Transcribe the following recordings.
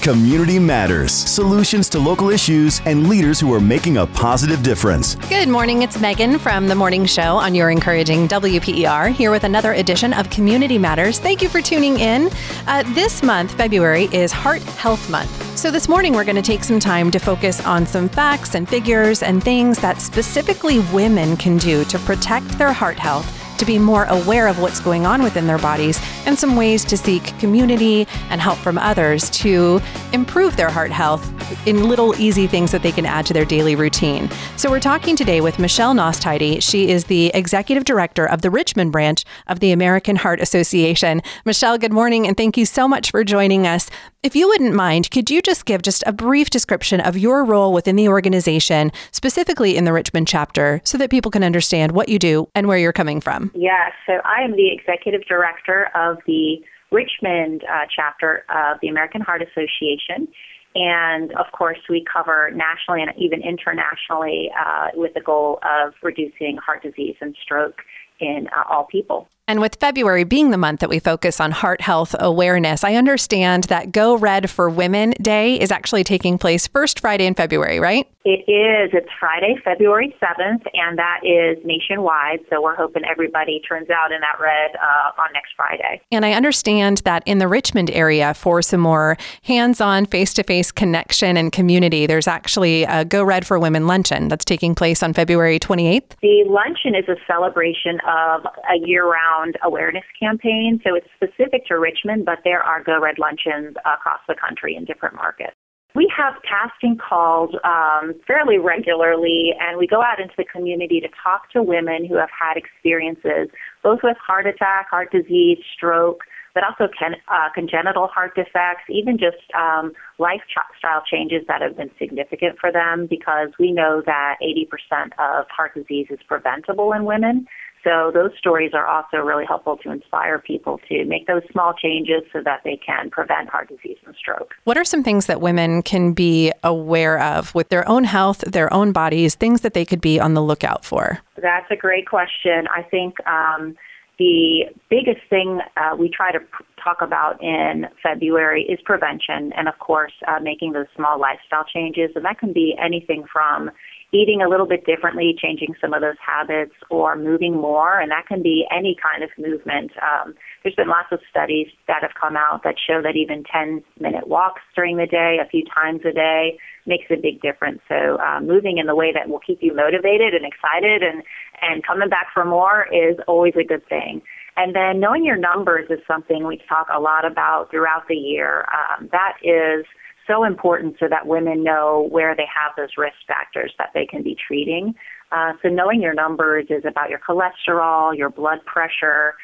Community Matters. Solutions to local issues and leaders who are making a positive difference. Good morning. It's Megan from The Morning Show on your encouraging WPER, here with another edition of Community Matters. Thank you for tuning in. This month, February, is Heart Health Month. So this morning, we're going to take some time to focus on some facts and figures and things that specifically women can do to protect their heart health, to be more aware of what's going on within their bodies, and some ways to seek community and help from others to improve their heart health in little easy things that they can add to their daily routine. So we're talking today with Michelle Nostheide. She is the Executive Director of the Richmond branch of the American Heart Association. Michelle, good morning, and thank you so much for joining us. If you wouldn't mind, could you just give just a brief description of your role within the organization, specifically in the Richmond chapter, so that people can understand what you do and where you're coming from? Yes, so I am the Executive Director of the Richmond chapter of the American Heart Association. And of course, we cover nationally and even internationally with the goal of reducing heart disease and stroke in all people. And with February being the month that we focus on heart health awareness, I understand that Go Red for Women Day is actually taking place first Friday in February, right? It is. It's Friday, February 7th, and that is nationwide. So we're hoping everybody turns out in that red on next Friday. And I understand that in the Richmond area, for some more hands-on, face-to-face connection and community, there's actually a Go Red for Women luncheon that's taking place on February 28th. The luncheon is a celebration of a year-round awareness campaign. So it's specific to Richmond, but there are Go Red luncheons across the country in different markets. We have casting calls fairly regularly, and we go out into the community to talk to women who have had experiences both with heart attack, heart disease, stroke, but also congenital heart defects, even just lifestyle changes that have been significant for them, because we know that 80% of heart disease is preventable in women. So those stories are also really helpful to inspire people to make those small changes so that they can prevent heart disease and stroke. What are some things that women can be aware of with their own health, their own bodies, things that they could be on the lookout for? That's a great question. I think the biggest thing we try to talk about in February is prevention, and of course, making those small lifestyle changes. And that can be anything from eating a little bit differently, changing some of those habits, or moving more, and that can be any kind of movement. There's been lots of studies that have come out that show that even 10-minute walks during the day, a few times a day, makes a big difference. So moving in the way that will keep you motivated and excited and coming back for more is always a good thing. And then knowing your numbers is something we talk a lot about throughout the year. That is so important so that women know where they have those risk factors that they can be treating. So knowing your numbers is about your cholesterol, your blood pressure,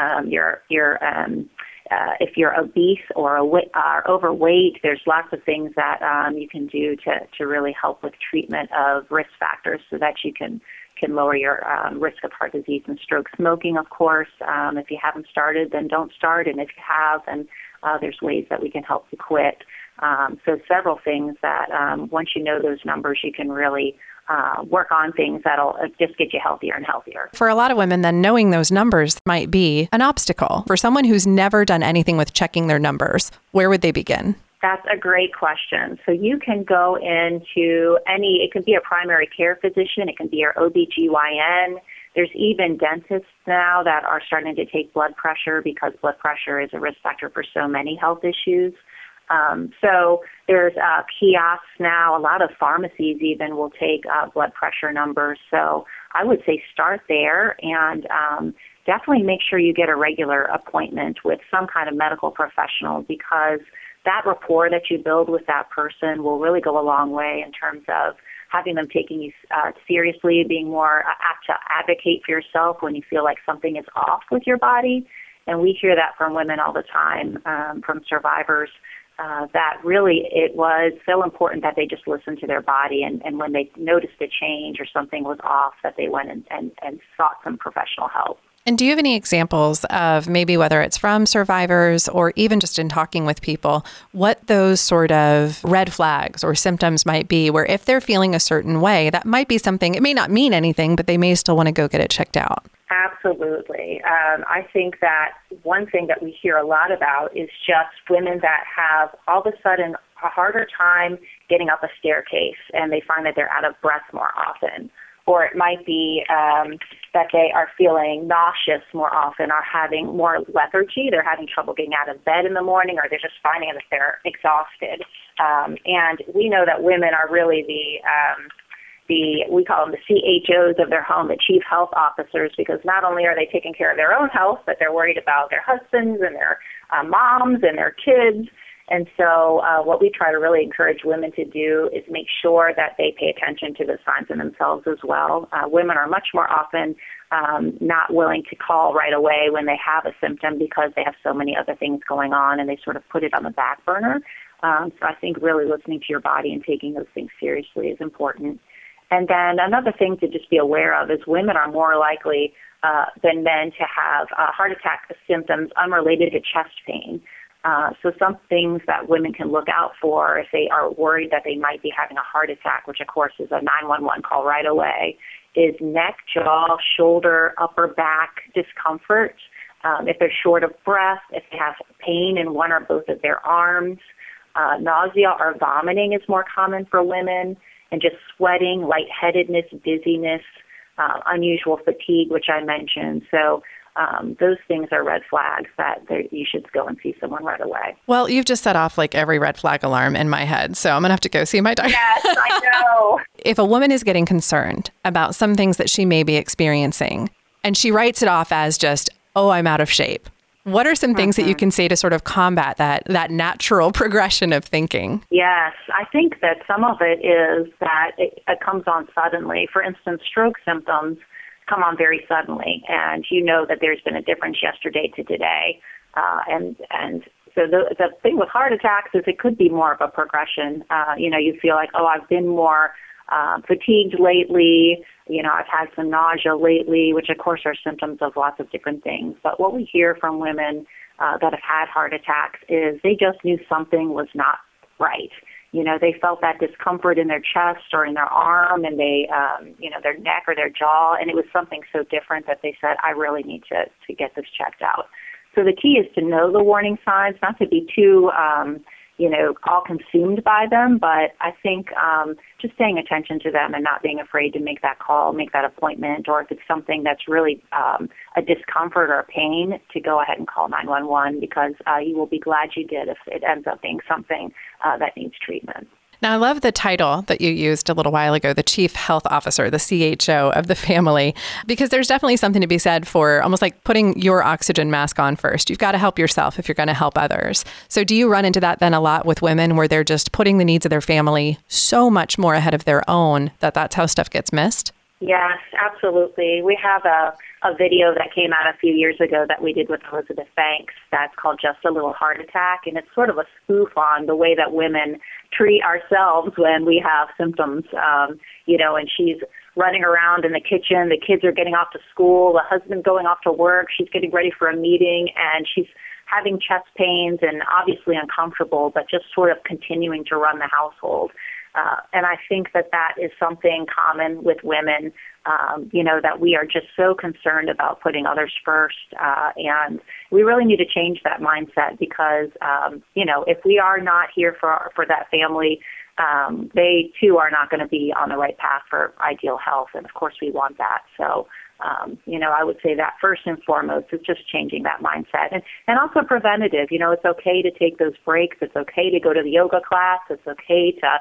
if you're obese or overweight, there's lots of things that you can do to really help with treatment of risk factors so that you can lower your risk of heart disease and stroke. Smoking, of course, if you haven't started, then don't start. And if you have, then there's ways that we can help you quit. So several things that once you know those numbers, you can really work on things that'll just get you healthier and healthier. For a lot of women, then knowing those numbers might be an obstacle. For someone who's never done anything with checking their numbers, where would they begin? That's a great question. So you can go into it can be a primary care physician, it can be your OBGYN. There's even dentists now that are starting to take blood pressure because blood pressure is a risk factor for so many health issues. So there's kiosks now. A lot of pharmacies even will take blood pressure numbers. So I would say start there and definitely make sure you get a regular appointment with some kind of medical professional, because that rapport that you build with that person will really go a long way in terms of having them taking you seriously, being more apt to advocate for yourself when you feel like something is off with your body. And we hear that from women all the time, from survivors, that really it was so important that they just listened to their body, and when they noticed a change or something was off, that they went and sought some professional help. And do you have any examples of maybe whether it's from survivors or even just in talking with people, what those sort of red flags or symptoms might be, where if they're feeling a certain way, that might be something, it may not mean anything, but they may still want to go get it checked out? Absolutely. I think that one thing that we hear a lot about is just women that have all of a sudden a harder time getting up a staircase, and they find that they're out of breath more often. Or it might be that they are feeling nauseous more often, or having more lethargy. They're having trouble getting out of bed in the morning, or they're just finding that they're exhausted. And we know that women are really we call them the CHOs of their home, the chief health officers, because not only are they taking care of their own health, but they're worried about their husbands and their moms and their kids. And so what we try to really encourage women to do is make sure that they pay attention to the signs in themselves as well. Women are much more often not willing to call right away when they have a symptom because they have so many other things going on, and they sort of put it on the back burner. So I think really listening to your body and taking those things seriously is important. And then another thing to just be aware of is women are more likely than men to have heart attack symptoms unrelated to chest pain. So some things that women can look out for if they are worried that they might be having a heart attack, which of course is a 911 call right away, is neck, jaw, shoulder, upper back discomfort. If they're short of breath, if they have pain in one or both of their arms, nausea or vomiting is more common for women, and just sweating, lightheadedness, dizziness, unusual fatigue, which I mentioned. So those things are red flags that you should go and see someone right away. Well, you've just set off like every red flag alarm in my head, so I'm going to have to go see my doctor. Yes, I know. If a woman is getting concerned about some things that she may be experiencing, and she writes it off as just, oh, I'm out of shape, what are some things that you can say to sort of combat that natural progression of thinking? Yes, I think that some of it is that it comes on suddenly. For instance, stroke symptoms come on very suddenly, and you know that there's been a difference yesterday to today. And so the thing with heart attacks is it could be more of a progression. You feel like, oh, I've been more fatigued lately. I've had some nausea lately, which of course are symptoms of lots of different things. But what we hear from women that have had heart attacks is they just knew something was not right. They felt that discomfort in their chest or in their arm, and they, their neck or their jaw, and it was something so different that they said, I really need to get this checked out. So the key is to know the warning signs, not to be too, all consumed by them, but I think just paying attention to them and not being afraid to make that call, make that appointment, or if it's something that's really a discomfort or a pain, to go ahead and call 911, because you will be glad you did if it ends up being something that needs treatment. Now, I love the title that you used a little while ago, the Chief Health Officer, the CHO of the family, because there's definitely something to be said for almost like putting your oxygen mask on first. You've got to help yourself if you're going to help others. So do you run into that then a lot with women, where they're just putting the needs of their family so much more ahead of their own that that's how stuff gets missed? Yes, absolutely. We have a video that came out a few years ago that we did with Elizabeth Banks that's called Just a Little Heart Attack, and it's sort of a spoof on the way that women treat ourselves when we have symptoms, and she's running around in the kitchen, the kids are getting off to school, the husband's going off to work, she's getting ready for a meeting, and she's having chest pains and obviously uncomfortable, but just sort of continuing to run the household. And I think that is something common with women, that we are just so concerned about putting others first. And we really need to change that mindset because, if we are not here for that family, they too are not going to be on the right path for ideal health. And of course we want that. So, I would say that first and foremost is just changing that mindset and also preventative. It's okay to take those breaks. It's okay to go to the yoga class. It's okay to,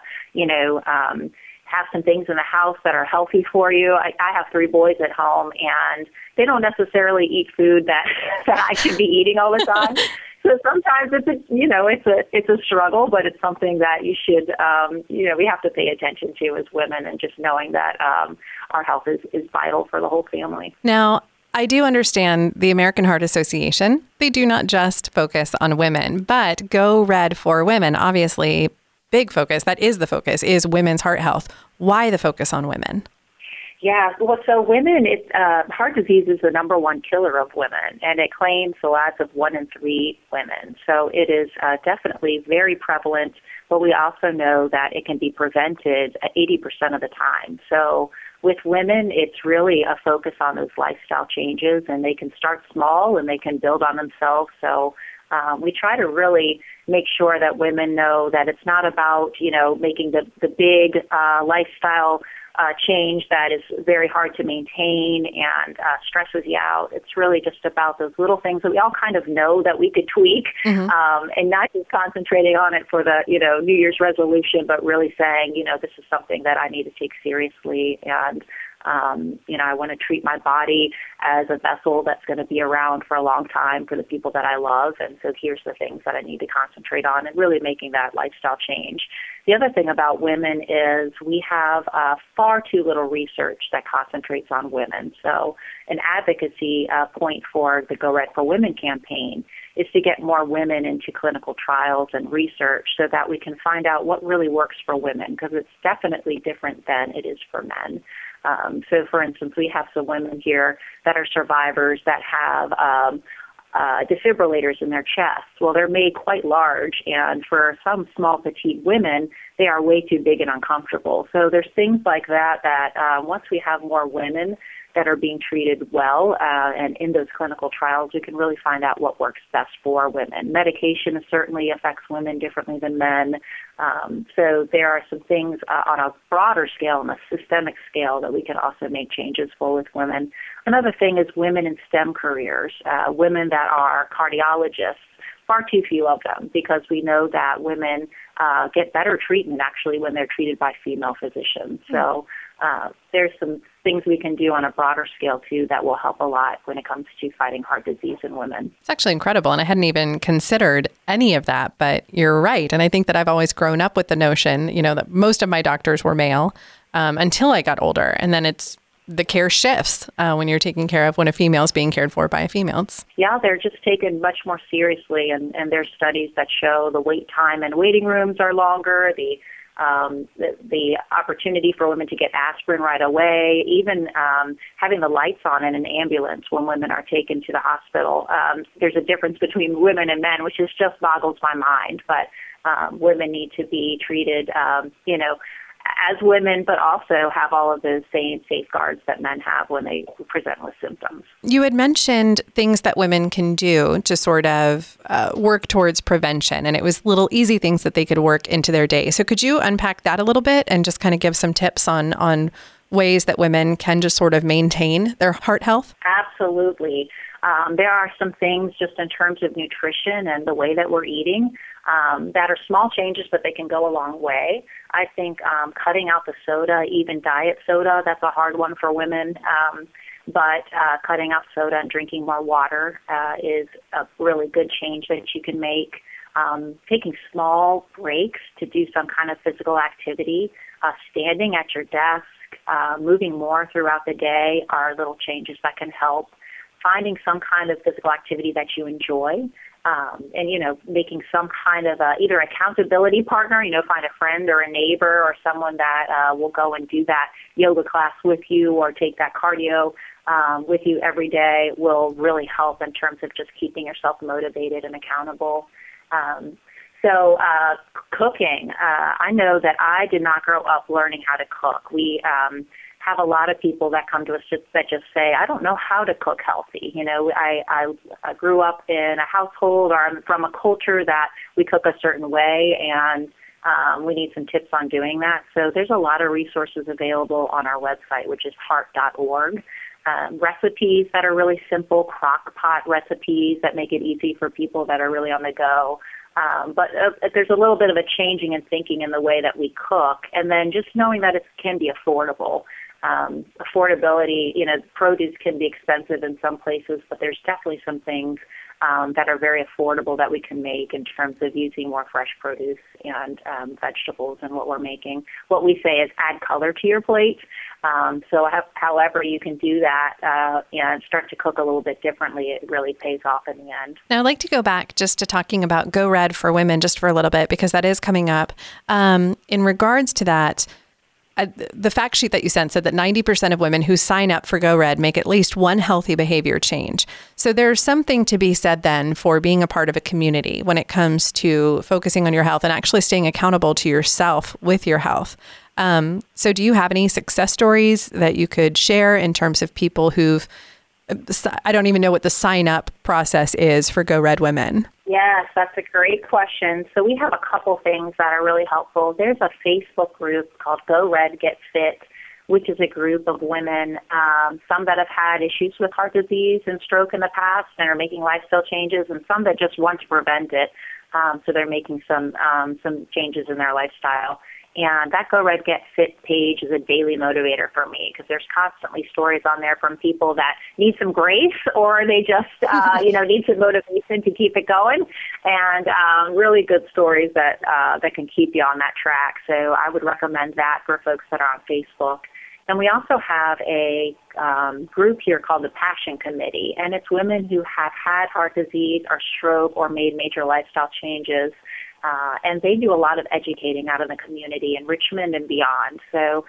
have some things in the house that are healthy for you. I have 3 boys at home, and they don't necessarily eat food that I should be eating all the time. So sometimes it's a struggle, but it's something that you should, we have to pay attention to as women, and just knowing that our health is vital for the whole family. Now, I do understand the American Heart Association. They do not just focus on women, but Go Red for Women, obviously, big focus, that is the focus, is women's heart health. Why the focus on women? Yeah, well, so women, heart disease is the number one killer of women, and it claims the lives of 1 in 3 women. So it is definitely very prevalent, but we also know that it can be prevented 80% of the time. So with women, it's really a focus on those lifestyle changes, and they can start small and they can build on themselves. So we try to really make sure that women know that it's not about, making the big lifestyle change that is very hard to maintain and stresses you out. It's really just about those little things that we all kind of know that we could tweak, and not just concentrating on it for the, New Year's resolution, but really saying, this is something that I need to take seriously, and I want to treat my body as a vessel that's going to be around for a long time for the people that I love. And so here's the things that I need to concentrate on, and really making that lifestyle change. The other thing about women is we have far too little research that concentrates on women. So an advocacy point for the Go Red for Women campaign is to get more women into clinical trials and research so that we can find out what really works for women, because it's definitely different than it is for men. So, for instance, we have some women here that are survivors that have defibrillators in their chest. Well, they're made quite large, and for some small, petite women, they are way too big and uncomfortable. So there's things like that once we have more women that are being treated well and in those clinical trials, we can really find out what works best for women. Medication certainly affects women differently than men. So there are some things on a broader scale, on a systemic scale, that we can also make changes for with women. Another thing is women in STEM careers, women that are cardiologists. Far too few of them, because we know that women get better treatment actually when they're treated by female physicians. So there's some things we can do on a broader scale too that will help a lot when it comes to fighting heart disease in women. It's actually incredible, and I hadn't even considered any of that, but you're right. And I think that I've always grown up with the notion, that most of my doctors were male until I got older, and then the care shifts when you're taking care of when a female is being cared for by a female. Yeah, they're just taken much more seriously, and there's studies that show the wait time in waiting rooms are longer, the opportunity for women to get aspirin right away, even having the lights on in an ambulance when women are taken to the hospital. There's a difference between women and men, which just boggles my mind, but women need to be treated, as women, but also have all of those same safeguards that men have when they present with symptoms. You had mentioned things that women can do to sort of work towards prevention, and it was little easy things that they could work into their day. So could you unpack that a little bit and just kind of give some tips on ways that women can just sort of maintain their heart health? Absolutely. There are some things just in terms of nutrition and the way that we're eating that are small changes, but they can go a long way. I think cutting out the soda, even diet soda, that's a hard one for women. But cutting out soda and drinking more water is a really good change that you can make. Taking small breaks to do some kind of physical activity, standing at your desk, moving more throughout the day are little changes that can help. Finding some kind of physical activity that you enjoy, and, making some kind of either accountability partner, find a friend or a neighbor or someone that will go and do that yoga class with you or take that cardio with you every day will really help in terms of just keeping yourself motivated and accountable. So cooking, I know that I did not grow up learning how to cook. We have a lot of people that come to us that just say, I don't know how to cook healthy. I grew up in a household or I'm from a culture that we cook a certain way, and we need some tips on doing that. So there's a lot of resources available on our website, which is heart.org. Recipes that are really simple, crock pot recipes that make it easy for people that are really on the go. But there's a little bit of a changing and thinking in the way that we cook, and then just knowing that it can be affordable. Affordability, produce can be expensive in some places, but there's definitely some things that are very affordable that we can make in terms of using more fresh produce and vegetables in what we're making. What we say is add color to your plate. However you can do that and start to cook a little bit differently, it really pays off in the end. Now, I'd like to go back just to talking about Go Red for Women just for a little bit, because that is coming up. In regards to that, the fact sheet that you sent said that 90% of women who sign up for Go Red make at least one healthy behavior change. So there's something to be said then for being a part of a community when it comes to focusing on your health and actually staying accountable to yourself with your health. So do you have any success stories that you could share in terms of people who've, I don't even know what the sign up process is for Go Red Women? Yes, that's a great question. So we have a couple things that are really helpful. There's a Facebook group called Go Red Get Fit, which is a group of women, some that have had issues with heart disease and stroke in the past and are making lifestyle changes, and some that just want to prevent it. So they're making some changes in their lifestyle. And that Go Red Get Fit page is a daily motivator for me because there's constantly stories on there from people that need some grace or they just, need some motivation to keep it going, and really good stories that can keep you on that track. So I would recommend that for folks that are on Facebook. And we also have a group here called the Passion Committee, and it's women who have had heart disease or stroke or made major lifestyle changes. And they do a lot of educating out in the community in Richmond and beyond. So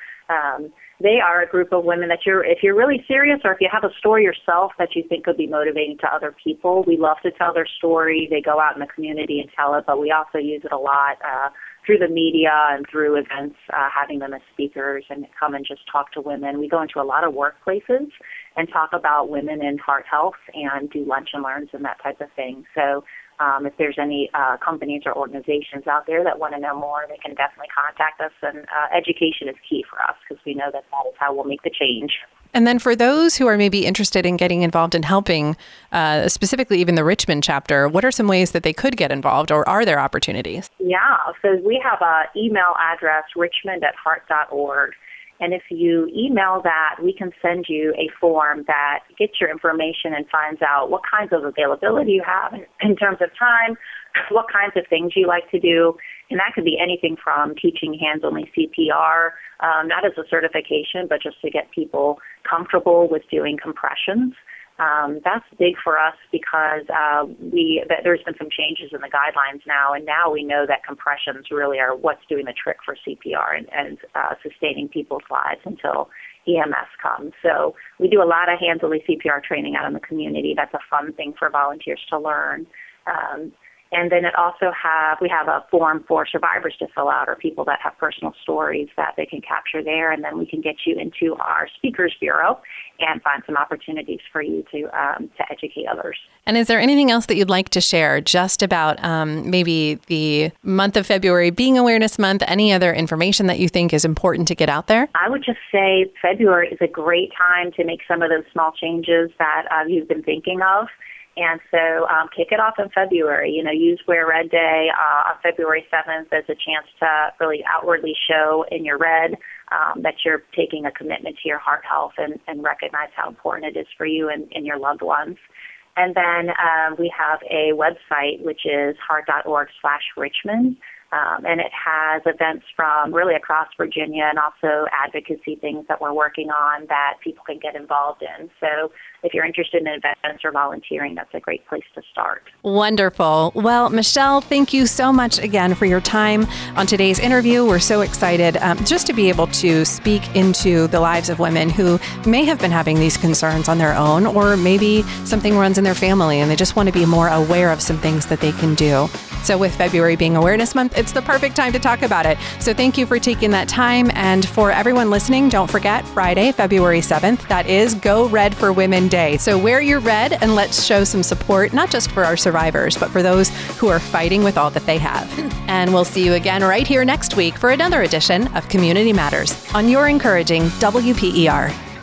they are a group of women that if you're really serious or if you have a story yourself that you think could be motivating to other people, we love to tell their story. They go out in the community and tell it, but we also use it a lot through the media and through events, having them as speakers and come and just talk to women. We go into a lot of workplaces and talk about women in heart health and do lunch and learns and that type of thing. So if there's any companies or organizations out there that want to know more, they can definitely contact us. And education is key for us because we know that is how we'll make the change. And then for those who are maybe interested in getting involved in helping, specifically even the Richmond chapter, what are some ways that they could get involved, or are there opportunities? Yeah, so we have an email address, richmond@heart.org. And if you email that, we can send you a form that gets your information and finds out what kinds of availability you have in terms of time, what kinds of things you like to do. And that could be anything from teaching hands-only CPR, not as a certification, but just to get people comfortable with doing compressions. That's big for us because there's been some changes in the guidelines now, and now we know that compressions really are what's doing the trick for CPR and sustaining people's lives until EMS comes. So we do a lot of hands-only CPR training out in the community. That's a fun thing for volunteers to learn. And then we have a form for survivors to fill out, or people that have personal stories that they can capture there, and then we can get you into our Speakers Bureau and find some opportunities for you to educate others. And is there anything else that you'd like to share just about maybe the month of February being Awareness Month, any other information that you think is important to get out there? I would just say February is a great time to make some of those small changes that you've been thinking of. And so kick it off in February. Use Wear Red Day on February 7th as a chance to really outwardly show in your red that you're taking a commitment to your heart health and recognize how important it is for you and your loved ones. And then we have a website, which is heart.org/Richmond. And it has events from really across Virginia and also advocacy things that we're working on that people can get involved in. So if you're interested in events or volunteering, that's a great place to start. Wonderful. Well, Michelle, thank you so much again for your time on today's interview. We're so excited just to be able to speak into the lives of women who may have been having these concerns on their own, or maybe something runs in their family and they just want to be more aware of some things that they can do. So with February being Awareness Month, it's the perfect time to talk about it. So thank you for taking that time. And for everyone listening, don't forget Friday, February 7th, that is Go Red for Women Day. So wear your red and let's show some support, not just for our survivors, but for those who are fighting with all that they have. And we'll see you again right here next week for another edition of Community Matters on your encouraging WPER.